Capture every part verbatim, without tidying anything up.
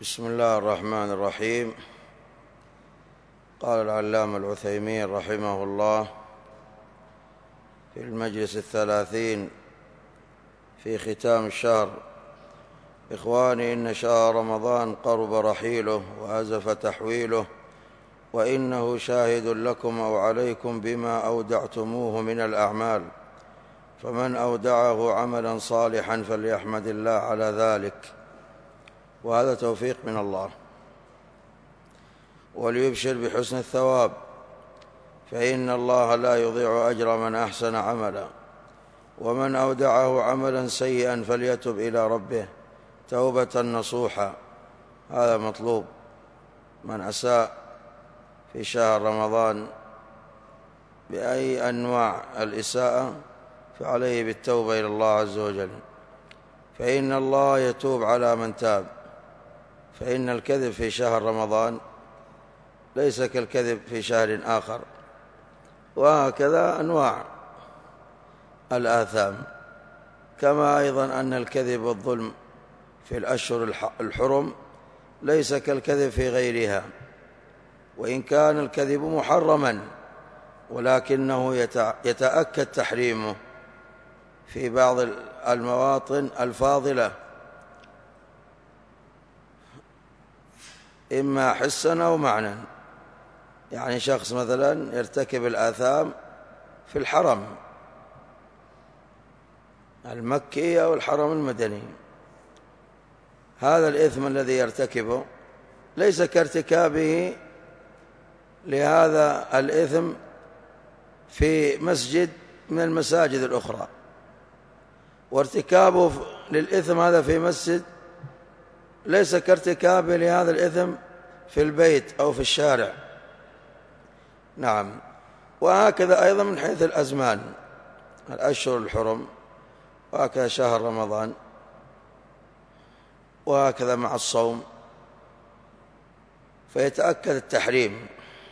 بسم الله الرحمن الرحيم. قال العلامة العثيمين رحمه الله في المجلس الثلاثين في ختام الشهر: إخواني، إن شهر رمضان قرب رحيله وأزف تحويله، وإنه شاهد لكم أو عليكم بما أودعتموه من الأعمال، فمن أودعه عملا صالحا فليحمد الله على ذلك، وهذا توفيق من الله، وليبشر بحسن الثواب، فإن الله لا يضيع أجر من أحسن عملا، ومن أودعه عملا سيئا فليتب إلى ربه توبة نصوحا. هذا مطلوب. من أساء في شهر رمضان بأي أنواع الإساءة فعليه بالتوبة إلى الله عز وجل، فإن الله يتوب على من تاب. فإن الكذب في شهر رمضان ليس كالكذب في شهر آخر، وهكذا أنواع الآثام، كما أيضا أن الكذب والظلم في الأشهر الحرم ليس كالكذب في غيرها، وإن كان الكذب محرما ولكنه يتأكد تحريمه في بعض المواطن الفاضلة، إما حسا أو معنى. يعني شخص مثلا يرتكب الآثام في الحرم المكي أو الحرم المدني، هذا الإثم الذي يرتكبه ليس كارتكابه لهذا الإثم في مسجد من المساجد الأخرى، وارتكابه للإثم هذا في مسجد ليس كارتكابه لهذا الإثم في البيت أو في الشارع. نعم. وهكذا أيضا من حيث الأزمان، الأشهر الحرم، وهكذا شهر رمضان، وهكذا مع الصوم، فيتأكد التحريم.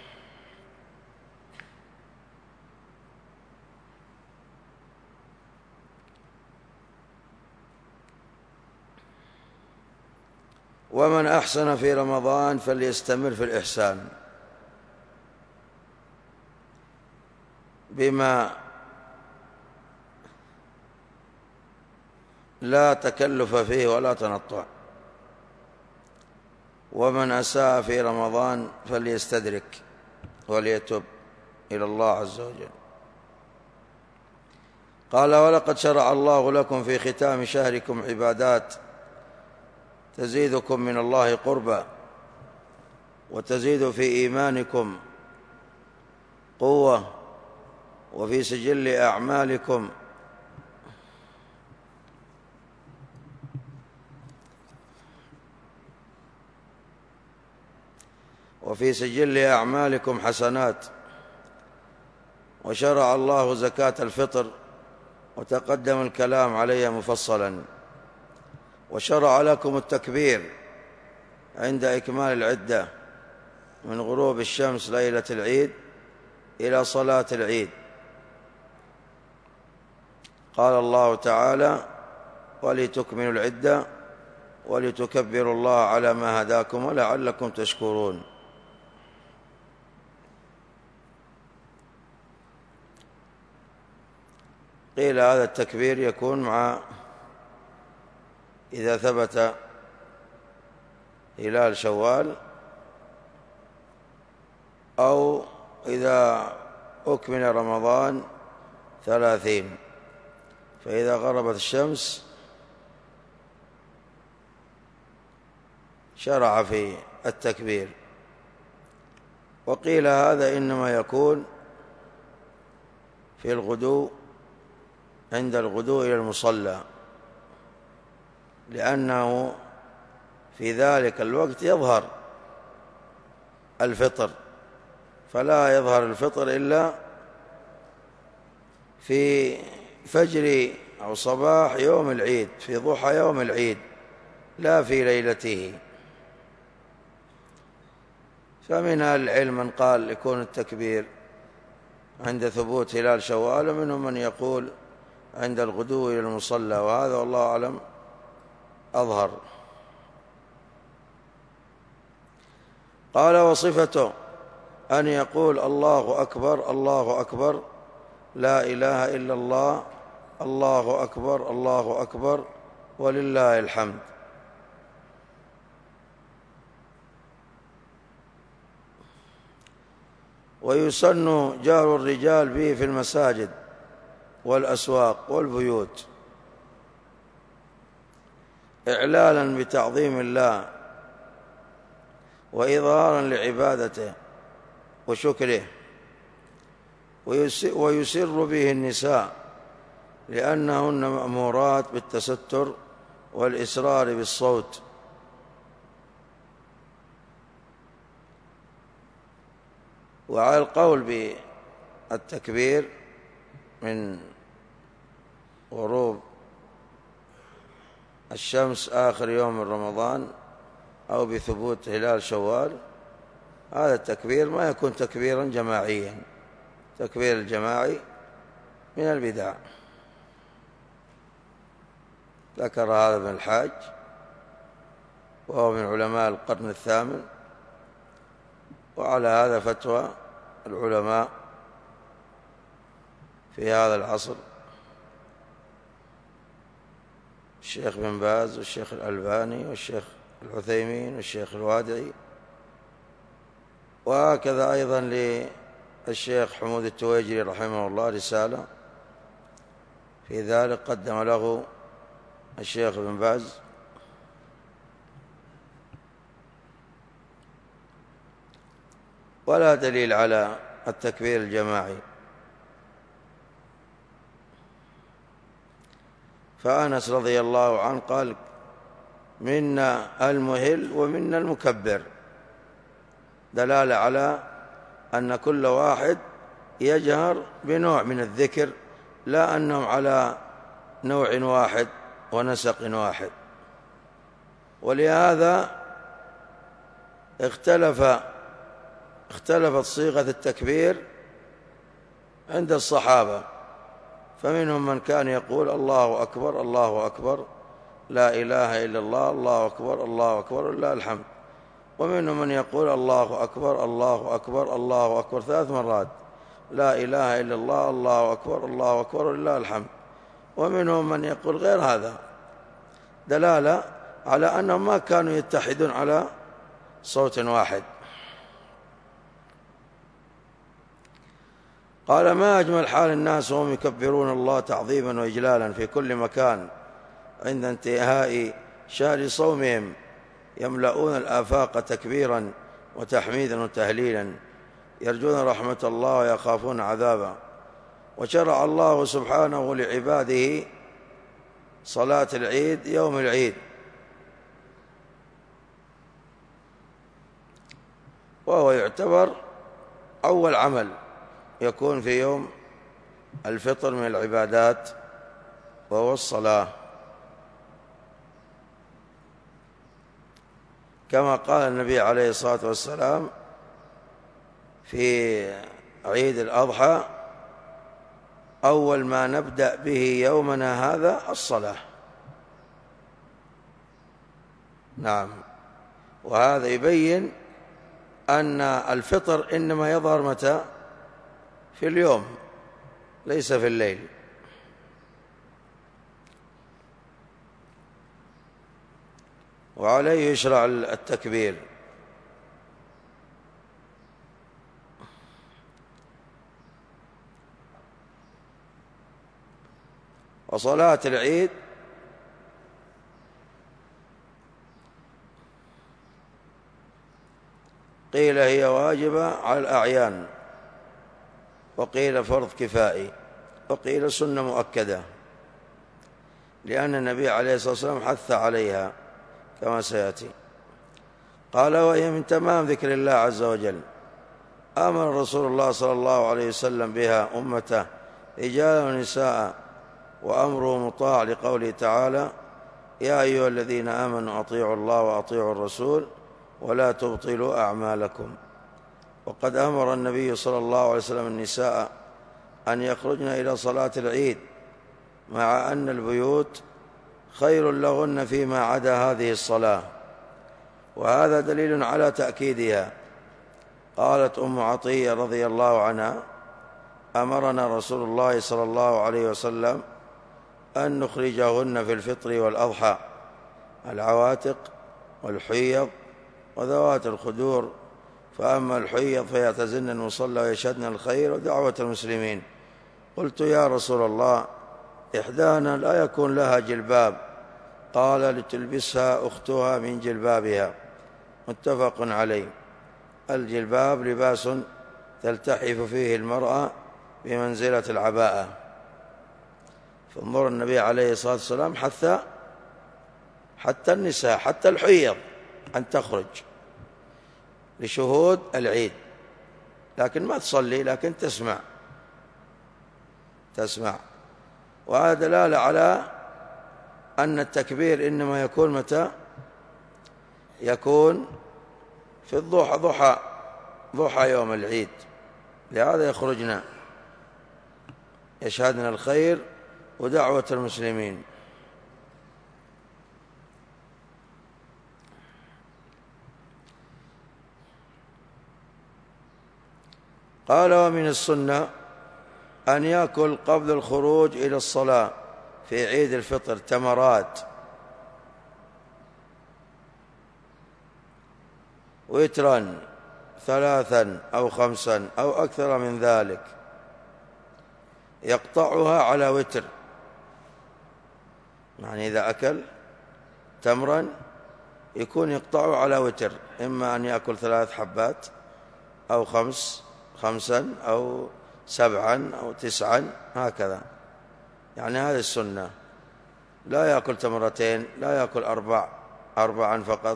ومن أحسن في رمضان فليستمر في الإحسان بما لا تكلف فيه ولا تنطع، ومن أساء في رمضان فليستدرك وليتب إلى الله عز وجل. قال: ولقد شرع الله لكم في ختام شهركم عبادات تزيدكم من الله قربا، وتزيد في إيمانكم قوة، وفي سجل أعمالكم وفي سجل أعمالكم حسنات. وشرع الله زكاة الفطر، وتقدم الكلام عليها مفصلا. وشرع لكم التكبير عند إكمال العدة من غروب الشمس ليلة العيد إلى صلاة العيد. قال الله تعالى: ولتكملوا العدة ولتكبروا الله على ما هداكم ولعلكم تشكرون. قيل هذا التكبير يكون مع إذا ثبت هلال شوال، أو إذا أكمل رمضان ثلاثين، فإذا غربت الشمس شرع في التكبير. وقيل هذا إنما يكون في الغدو، عند الغدو إلى المصلى، لأنه في ذلك الوقت يظهر الفطر، فلا يظهر الفطر إلا في فجر أو صباح يوم العيد، في ضحى يوم العيد، لا في ليلته. فمن أهل العلم من قال يكون التكبير عند ثبوت هلال شوال، ومنهم من يقول عند الغدو إلى المصلى، وهذا والله أعلم أظهر. قال: وصفته أن يقول: الله أكبر الله أكبر، لا إله إلا الله، الله أكبر الله أكبر، ولله الحمد. ويسن جهر الرجال به في المساجد والأسواق والبيوت إعلالا بتعظيم الله وإظهارا لعبادته وشكره، ويسر به النساء لأنهن مأمورات بالتستر والإسرار بالصوت. وعلى القول بالتكبير من غروب الشمس آخر يوم من رمضان أو بثبوت هلال شوال، هذا التكبير ما يكون تكبيرا جماعيا، تكبير الجماعي من البدع. ذكر هذا ابن الحاج وهو من علماء القرن الثامن، وعلى هذا فتوى العلماء في هذا العصر، الشيخ بن باز والشيخ الألباني والشيخ العثيمين والشيخ الوادعي، وهكذا أيضا للشيخ حمود التويجري رحمه الله رسالة في ذلك قدم له الشيخ بن باز. ولا دليل على التكبير الجماعي. فأنس رضي الله عنه قال: منا المهل ومنا المكبر، دلالة على أن كل واحد يجهر بنوع من الذكر، لا أنهم على نوع واحد ونسق واحد. ولهذا اختلف اختلفت صيغة التكبير عند الصحابة، فمنهم من كان يقول: الله أكبر الله أكبر، لا إله إلا الله، الله أكبر الله أكبر، لله الحمد. ومنهم من يقول: الله أكبر الله أكبر الله أكبر ثلاث مرات، لا إله إلا الله، الله أكبر الله أكبر، لله الحمد. ومنهم من يقول غير هذا، دلالة على أنهم ما كانوا يتحدون على صوت واحد. قال: ما أجمل حال الناس وهم يكبرون الله تعظيما وإجلالا في كل مكان عند انتهاء شهر صومهم، يملؤون الآفاق تكبيرا وتحميدا وتهليلا، يرجون رحمة الله ويخافون عذابه. وشرع الله سبحانه لعباده صلاة العيد يوم العيد، وهو يعتبر أول عمل يكون في يوم الفطر من العبادات، وهو الصلاة، كما قال النبي عليه الصلاة والسلام في عيد الأضحى: أول ما نبدأ به يومنا هذا الصلاة. نعم. وهذا يبين أن الفطر إنما يظهر متى؟ في اليوم، ليس في الليل. وعليه يشرع التكبير. وصلاة العيد قيل هي واجبة على الأعيان، وقيل فرض كفائي، وقيل سنة مؤكدة، لأن النبي عليه الصلاة والسلام حث عليها كما سيأتي. قال: وهي من تمام ذكر الله عز وجل. آمن رسول الله صلى الله عليه وسلم بها أمته رجالا ونساء، وأمره مطاع، لقوله تعالى: يا أيها الذين آمنوا أطيعوا الله وأطيعوا الرسول ولا تبطلوا أعمالكم. وقد أمر النبي صلى الله عليه وسلم النساء أن يخرجن إلى صلاة العيد، مع أن البيوت خير لهن فيما عدا هذه الصلاة، وهذا دليل على تأكيدها قالت أم عطية رضي الله عنها: أمرنا رسول الله صلى الله عليه وسلم أن نخرجهن في الفطر والأضحى، العواتق والحيض وذوات الخدور، فأما الحيض فيعتزلن المصلى ويشهدن الخير ودعوة المسلمين. قلت: يا رسول الله، إحدانا لا يكون لها جلباب. قال: لتلبسها أختها من جلبابها. متفق عليه. الجلباب لباس تلتحف فيه المرأة بمنزلة العباءة، فانظر النبي عليه الصلاة والسلام حتى حتى النساء، حتى الحيض، أن تخرج لشهود العيد، لكن ما تصلي، لكن تسمع تسمع وهذا دلالة على أن التكبير إنما يكون متى؟ يكون في الضحى، ضحى ضحى يوم العيد. لهذا يخرجنا يشهدنا الخير ودعوة المسلمين. قال: ومن السنة أن يأكل قبل الخروج إلى الصلاة في عيد الفطر تمرات وترا ثلاثا أو خمسا أو أكثر من ذلك، يقطعها على وتر. يعني إذا أكل تمرا يكون يقطعه على وتر، إما أن يأكل ثلاث حبات أو خمس خمسا أو سبعا أو تسعا، هكذا. يعني هذه السنة، لا يأكل تمرتين، لا يأكل أربع أربعا فقط،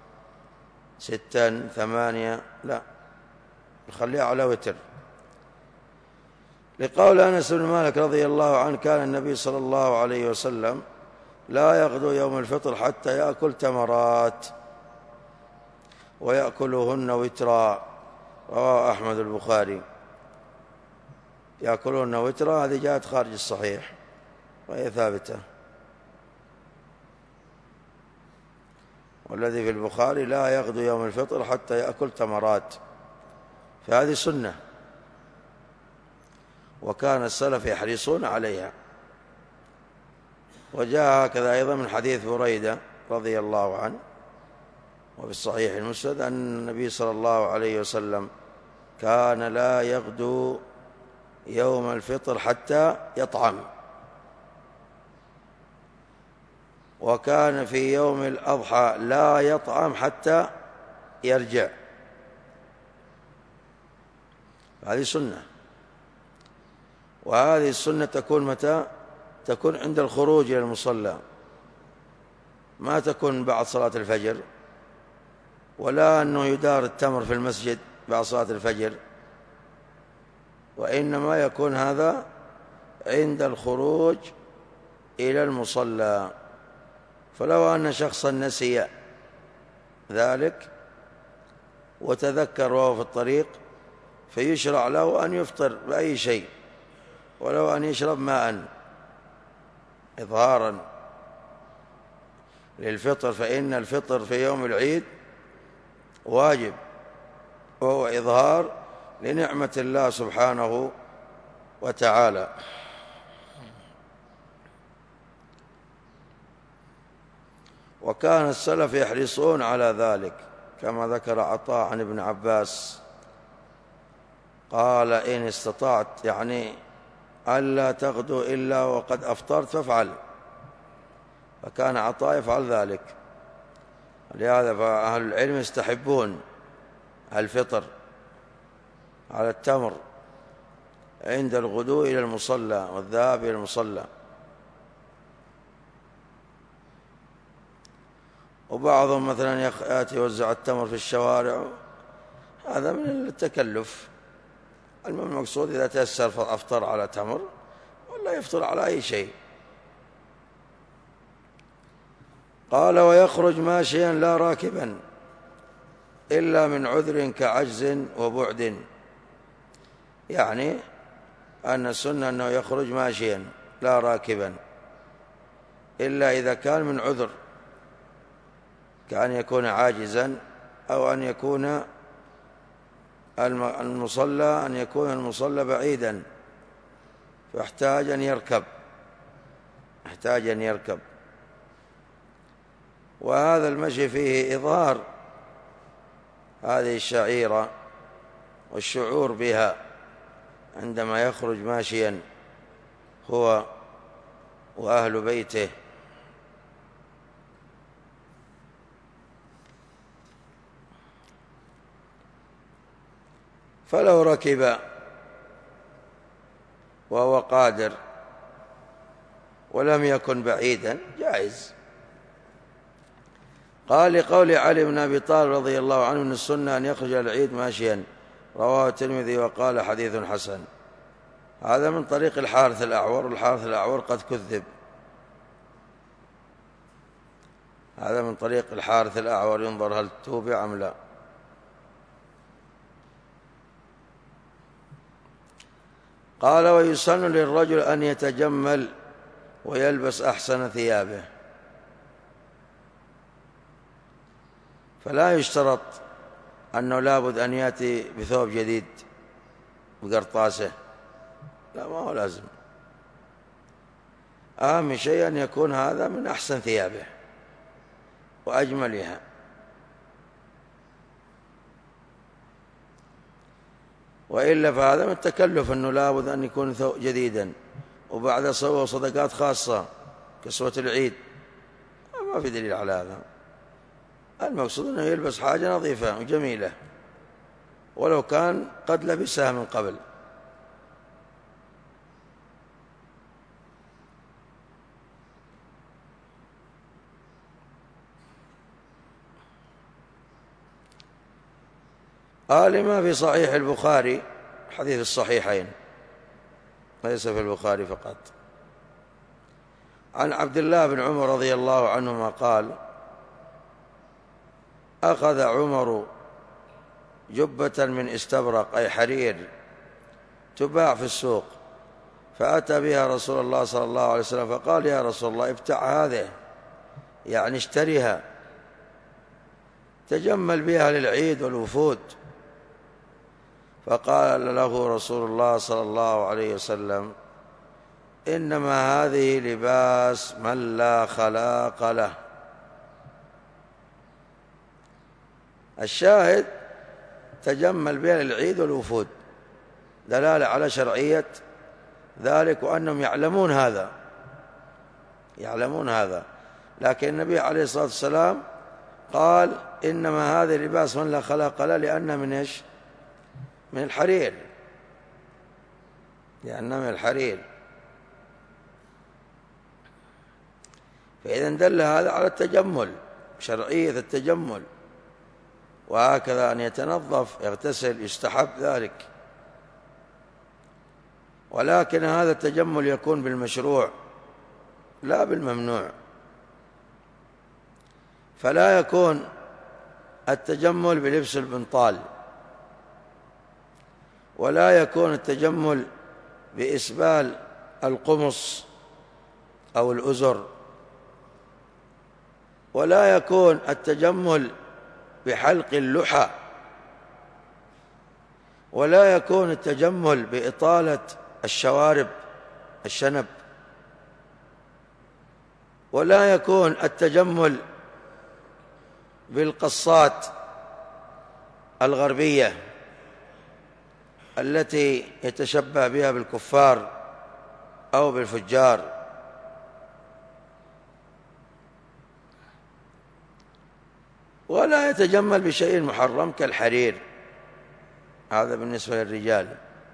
ستا ثمانية، لا، يخليها على وتر. لقول أنس بن مالك رضي الله عنه: كان النبي صلى الله عليه وسلم لا يغدو يوم الفطر حتى يأكل تمرات ويأكلهن وترا. رواه أحمد البخاري. يأكلهن وترا، هذه جاءت خارج الصحيح وهي ثابتة. والذي في البخاري: لا يغدو يوم الفطر حتى يأكل تمرات، فهذه سنة، وكان السلف يحرصون عليها. وجاء هكذا أيضا من حديث بريدة رضي الله عنه وفي الصحيح المسند أن النبي صلى الله عليه وسلم كان لا يغدو يوم الفطر حتى يطعم، وكان في يوم الأضحى لا يطعم حتى يرجع. هذه سنة، وهذه السنة تكون متى؟ تكون عند الخروج إلى المصلى، ما تكون بعد صلاة الفجر، ولا أنه يدار التمر في المسجد بعد صلاة الفجر، وإنما يكون هذا عند الخروج إلى المصلى. فلو أن شخصا نسي ذلك وتذكر وهو في الطريق، فيشرع له أن يفطر بأي شيء، ولو أن يشرب ماء إظهارا للفطر، فإن الفطر في يوم العيد واجب، وهو إظهار لنعمة الله سبحانه وتعالى. وكان السلف يحرصون على ذلك، كما ذكر عطاء عن ابن عباس قال: إن استطعت، يعني ألا تغدو إلا وقد أفطرت فافعل. فكان عطاء يفعل ذلك. لهذا فأهل العلم يستحبون الفطر على التمر عند الغدو إلى المصلى والذهاب إلى المصلى. وبعضهم مثلا يأتي يوزع التمر في الشوارع، هذا من التكلف. المقصود إذا تيسر فأفطر على تمر، ولا يفطر على أي شيء. قال: ويخرج ماشيا لا راكبا إلا من عذر كعجز وبعد. يعني أن السنة أنه يخرج ماشيا لا راكبا، إلا إذا كان من عذر، كأن يكون عاجزا أو أن يكون المصلى أن يكون المصلى بعيدا، فاحتاج أن يركب احتاج أن يركب وهذا المشي فيه إظهار هذه الشعيرة والشعور بها عندما يخرج ماشيا هو وأهل بيته. فلو ركب وهو قادر ولم يكن بعيدا جائز. قال لقول علي بن أبي طالب رضي الله عنه من السنة أن يخرج العيد ماشيا، رواه الترمذي وقال حديث حسن. هذا من طريق الحارث الأعور، والحارث الأعور قد كذب. هذا من طريق الحارث الأعور، ينظر هل توبع أم لا. قال ويسن للرجل أن يتجمل ويلبس أحسن ثيابه، فلا يشترط أنه لابد أن يأتي بثوب جديد بقرطاسه، لا، ما هو لازم. أهم شيء أن يكون هذا من أحسن ثيابه وأجملها. وإلا فهذا من التكلف، أنه لابد أن يكون ثوب جديدا وبعد سوى صدقات خاصة كسوة العيد، ما في دليل على هذا. المقصود أنه يلبس حاجة نظيفة وجميلة ولو كان قد لبسها من قبل. قال ما في صحيح البخاري، حديث الصحيحين ليس في البخاري فقط، عن عبد الله بن عمر رضي الله عنهما قال أخذ عمر جبة من استبرق أي حرير تباع في السوق، فأتى بها رسول الله صلى الله عليه وسلم فقال يا رسول الله ابتع هذه، يعني اشتريها تجمل بها للعيد والوفود. فقال له رسول الله صلى الله عليه وسلم إنما هذه لباس من لا خلاق له. الشاهد تجمل بها للعيد والوفود، دلالة على شرعية ذلك وأنهم يعلمون هذا يعلمون هذا لكن النبي عليه الصلاة والسلام قال إنما هذا لباس من لا خلاق له، لأنه من إيش؟ من الحرير، لأنه من الحرير. فإذا دل هذا على التجمل، شرعية التجمل، وهكذا أن يتنظف يغتسل يستحب ذلك. ولكن هذا التجمل يكون بالمشروع لا بالممنوع، فلا يكون التجمل بلبس البنطال، ولا يكون التجمل بإسبال القمص أو الأزر، ولا يكون التجمل بحلق اللحى، ولا يكون التجمل بإطالة الشوارب الشنب، ولا يكون التجمل بالقصات الغربية التي يتشبه بها بالكفار أو بالفجار. ولا يتجمل بشيء محرم كالحرير، هذا بالنسبة للرجال.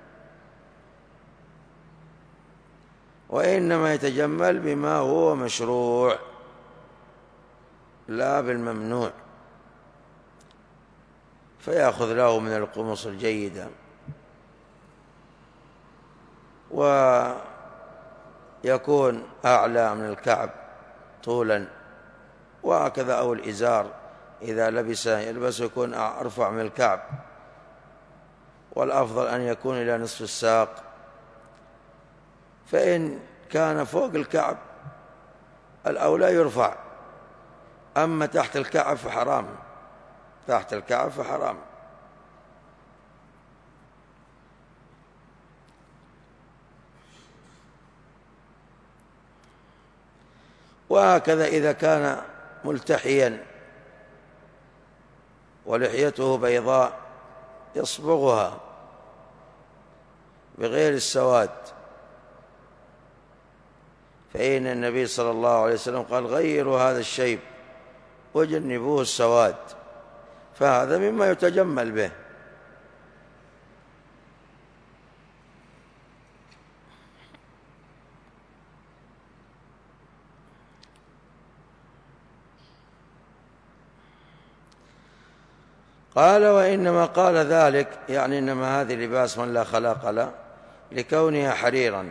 وإنما يتجمل بما هو مشروع لا بالممنوع، فيأخذ له من القمص الجيدة ويكون أعلى من الكعب طولا، وهكذا أو الإزار إذا لبس يلبس يكون أرفع من الكعب، والأفضل أن يكون إلى نصف الساق. فإن كان فوق الكعب الأولى يرفع، أما تحت الكعب فحرام، تحت الكعب فحرام. وهكذا إذا كان ملتحيا ولحيته بيضاء يصبغها بغير السواد، فإن النبي صلى الله عليه وسلم قال غيروا هذا الشيب وجنبوه السواد، فهذا مما يتجمل به. قال وإنما قال ذلك يعني إنما هذه لباس من لا خلاق له لكونها حريرا،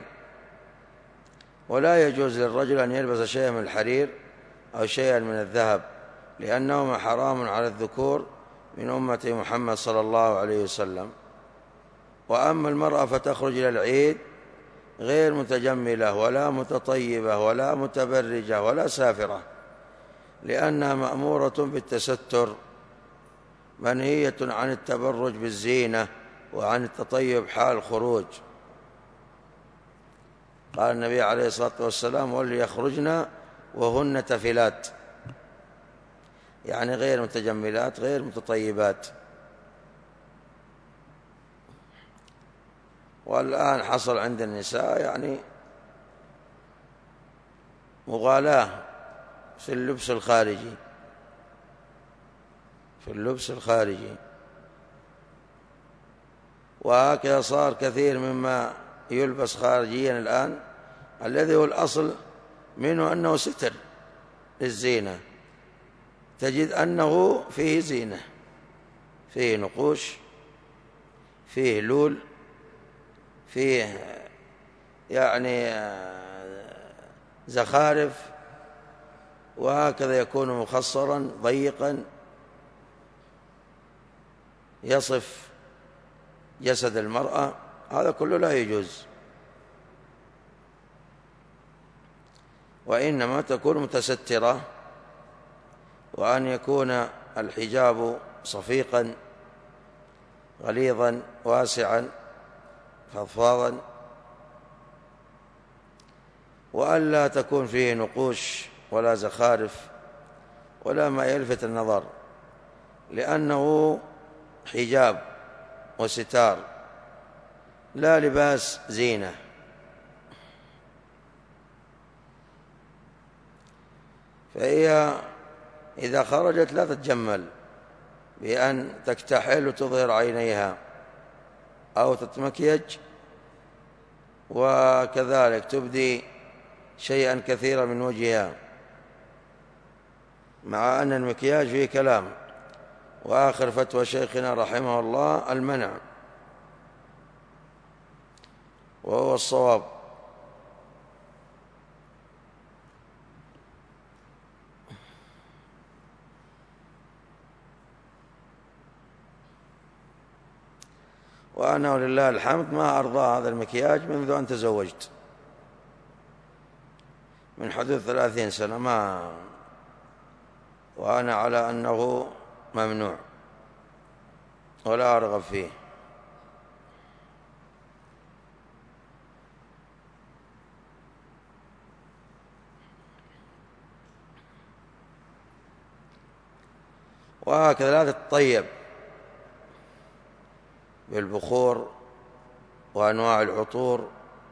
ولا يجوز للرجل أن يلبس شيئا من الحرير أو شيئا من الذهب، لأنهما حرام على الذكور من أمة محمد صلى الله عليه وسلم. وأما المرأة فتخرج إلى العيد غير متجملة ولا متطيبة ولا متبرجة ولا سافرة، لأنها مأمورة بالتستر، منهية عن التبرج بالزينة وعن التطيب حال الخروج. قال النبي عليه الصلاة والسلام وليخرجن وهن تفلات، يعني غير متجملات غير متطيبات. والآن حصل عند النساء يعني مغالاة في اللبس الخارجي في اللبس الخارجي وهكذا صار كثير مما يلبس خارجيا الآن الذي هو الأصل منه أنه ستر للزينة، تجد أنه فيه زينة، فيه نقوش، فيه لول، فيه يعني زخارف، وهكذا يكون مخصرا ضيقا يصف جسد المرأة، هذا كله لا يجوز، وإنما تكون متسترة، وأن يكون الحجاب صفيقا غليظا واسعا فضفاضا، وأن لا تكون فيه نقوش ولا زخارف ولا ما يلفت النظر، لأنه حجاب وستار لا لباس زينة. فهي إذا خرجت لا تتجمل بأن تكتحل وتظهر عينيها أو تتمكيج، وكذلك تبدي شيئا كثيرا من وجهها، مع أن المكياج فيه كلام، وآخر فتوى شيخنا رحمه الله المنع، وهو الصواب. وأنا ولله الحمد ما أرضى هذا المكياج منذ أن تزوجت، من حدود ثلاثين سنة ما، وأنا على أنه ممنوع ولا أرغب فيه. وهكذا لا تتطيب بالبخور وأنواع العطور،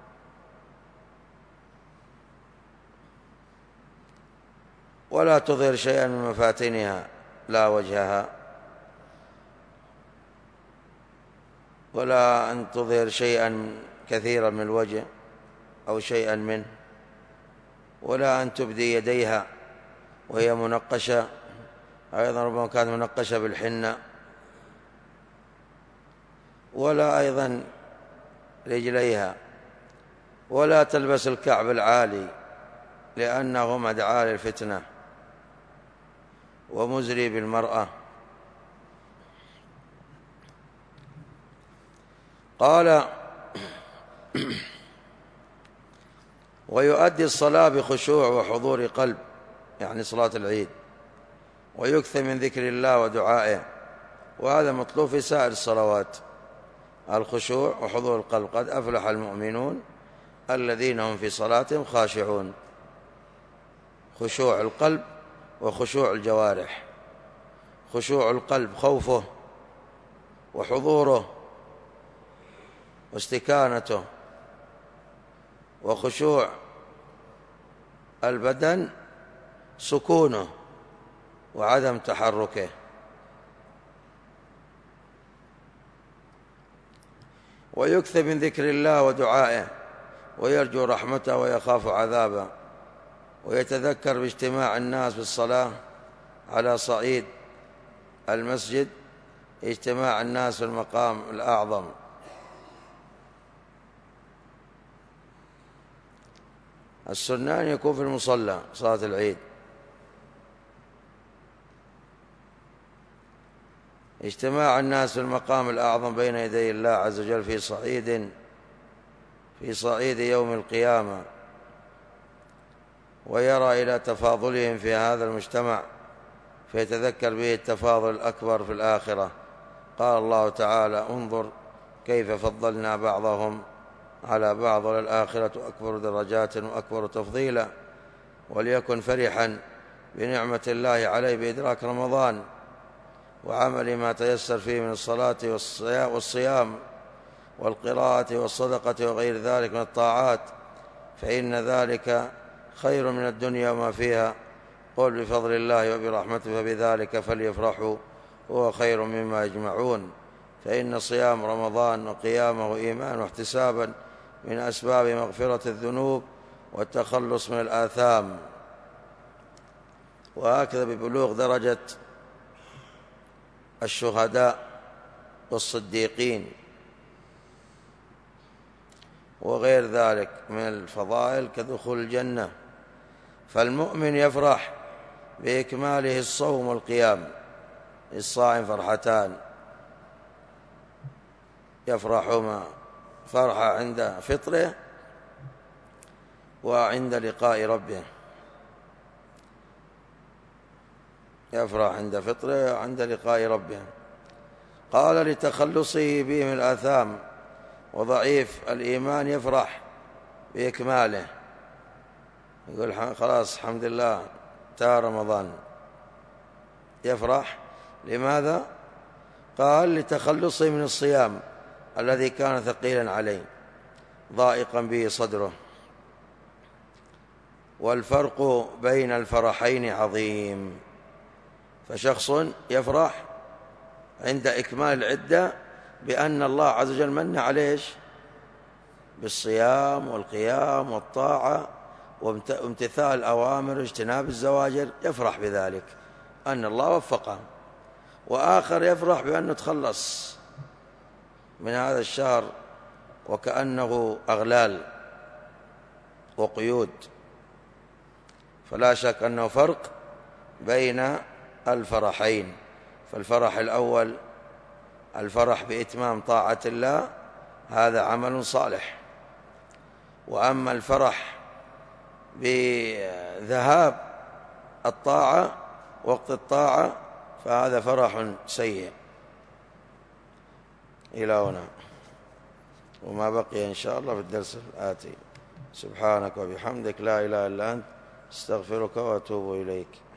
ولا تظهر شيئا من مفاتنها، لا وجهها، ولا أن تظهر شيئا كثيرا من الوجه أو شيئا منه، ولا أن تبدي يديها وهي منقشة، أيضا ربما كانت منقشة بالحنة، ولا أيضا رجليها، ولا تلبس الكعب العالي لأنه مدعاة للفتنة ومزري بالمرأة. قال ويؤدي الصلاة بخشوع وحضور قلب، يعني صلاة العيد، ويكثر من ذكر الله ودعائه، وهذا مطلوب في سائر الصلوات، الخشوع وحضور القلب. قد أفلح المؤمنون الذين هم في صلاتهم خاشعون. خشوع القلب وخشوع الجوارح. خشوع القلب خوفه وحضوره واستكانته، وخشوع البدن سكونه وعدم تحركه. ويكثر من ذكر الله ودعائه، ويرجو رحمته ويخاف عذابه، ويتذكر باجتماع الناس بالصلاة على صعيد المسجد اجتماع الناس في المقام الأعظم. السنة أن يكون في المصلى صلاة العيد، اجتماع الناس في المقام الأعظم بين يدي الله عز وجل في صعيد في صعيد يوم القيامة، ويرى إلى تفاضلهم في هذا المجتمع فيتذكر به التفاضل الأكبر في الآخرة. قال الله تعالى: انظر كيف فضلنا بعضهم على بعض، والآخرة أكبر درجات وأكبر تفضيلا. وليكن فرحا بنعمة الله عليه بإدراك رمضان وعمل ما تيسر فيه من الصلاة والصيام والقراءة والصدقة وغير ذلك من الطاعات، فإن ذلك خير من الدنيا وما فيها. قل بفضل الله وبرحمته فبذلك فليفرحوا هو خير مما يجمعون. فإن صيام رمضان وقيامه إيمان واحتسابا من أسباب مغفرة الذنوب والتخلص من الآثام، وهكذا ببلوغ درجة الشهداء والصديقين وغير ذلك من الفضائل كدخول الجنة. فالمؤمن يفرح بإكماله الصوم والقيام. الصائم فرحتان، يفرحهما فرحة عند فطره وعند لقاء ربه. يفرح عند فطره وعند لقاء ربه. قال: لتخلصه به من الآثام. وضعيف الإيمان يفرح بإكماله، يقول خلاص الحمد لله انتهى رمضان، يفرح. لماذا؟ قال: لتخلصه من الصيام الذي كان ثقيلا عليه ضائقا به صدره. والفرق بين الفرحين عظيم. فشخص يفرح عند إكمال العدة بأن الله عز وجل من عليه بالصيام والقيام والطاعة وامتثال الأوامر واجتناب الزواجر، يفرح بذلك أن الله وفقه. وآخر يفرح بأنه تخلص من هذا الشهر وكأنه أغلال وقيود. فلا شك أنه فرق بين الفرحين. فالفرح الأول الفرح بإتمام طاعة الله، هذا عمل صالح. وأما الفرح بذهاب الطاعة وقت الطاعة فهذا فرح سيء. إلى هنا، وما بقي إن شاء الله في الدرس الآتي. سبحانك وبحمدك لا إله إلا أنت استغفرك وأتوب إليك.